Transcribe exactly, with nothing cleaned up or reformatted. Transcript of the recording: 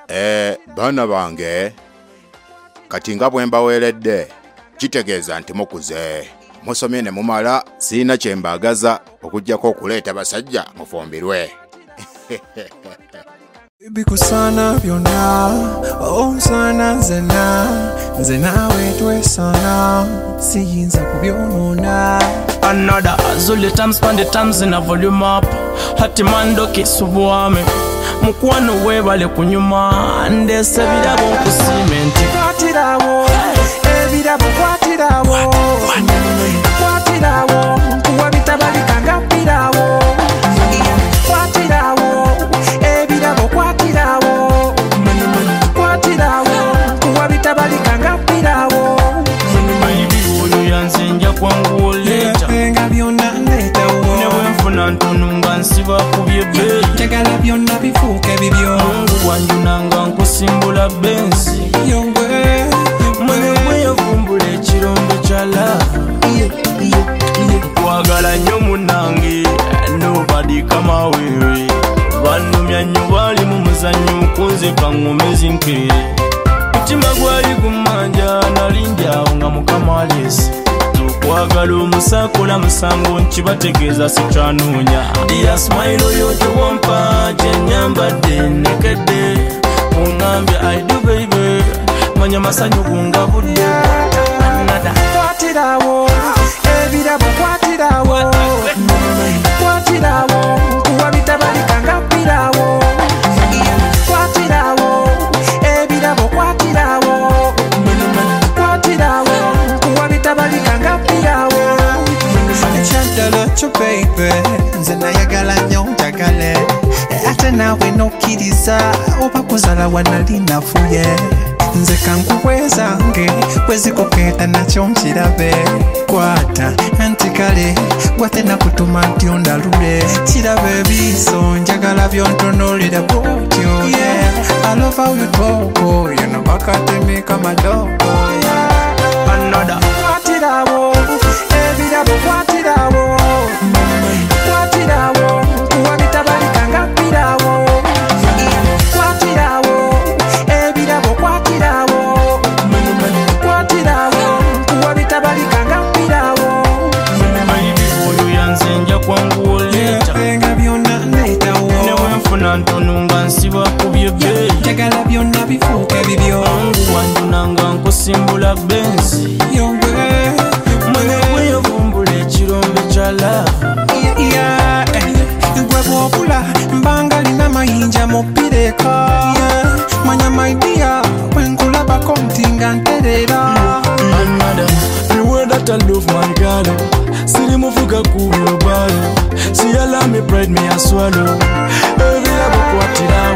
Eh, bana bange kati nga bwe mbaweeredde kitegeeza nti mukuze musomye ne mumala sina kyembagaza okujjako okuleeta basajja mufumbirwe. Bikusana byonna onsana nzena nze naawe twesana siyinza kubyonoona. Another Zulu times span the times in a volume up. Hati mando kisubwame mukwano webale kunyuma ndese birabo ku cement. Kwatirawo ebirabo kwatirawo kwatirawo kuwa bitabalika ngapirawo kwatirawo ebirabo kwatirawo kwatirawo kuwa bitabalika ngapirawo. Baby oyo yanzenja kwangu oleta nga byonna nleetawo newe nfuna ntono nga nsiba kubyebe njagala byonna bifuuke bibyo mungu wanjunanga nkusimbula benzi yowe mwene bwe yavumbula ekirombe kya love kwagala nnyo munange nobody kama wewe banumya nnyo bali mu muzannyo kunze kaŋŋomezi nkeere mutima gwali gumanja nalinjawo nga mukama alesi tukwagala omusakola musango nkibategeeza sikyanoonya dia smile oyo tewampa gyenyambadde nekedde oŋambye I do baby manya masanyu gungabudde anada kwatirawo ebirabo kwatirawo kwatirawo kuwa bitabalika ngapirawo kwatirawo ebirabo kwatirawo kwatirawo kuwa bitabalika ngapirawo. Ekyadala kyo baby nze nayagala nnyo njagale ate naawe nokkiriza oba kuzala wanali nafuye nze kankukwezange bwezikokeeta nakyo nkirabe kwata anti kale gwate nakutuma nti ondalule kirabe ebiiso njagala byontonolera bwotyo I love how you talk oh, you know bakatemeka madogo another kwatirawo ebirabo kwatirawo kwatirawo kuwa bitabalika ngapirawo kwatirawo ebirabo kwatirawo kwatirawo kuwa bitabalika ngapirawo. baby oyo yanzenja kwangu oleta nga byonna nleetawo newe nfuna ntono nga nsiba kubyebe njagala byonna bifuuke bibyo mungu wanjunanga nkusimbula benzi yowe mwene bwe yavumbula ekirombe kya love gwe bw'obula mbanga lina mayinja mu pireka manya maidia bwenkulabako nti nga nterera. another the way that I love my girl siri muvuga ku bilobalo si allow me pride me I swallow ebirabo kwatira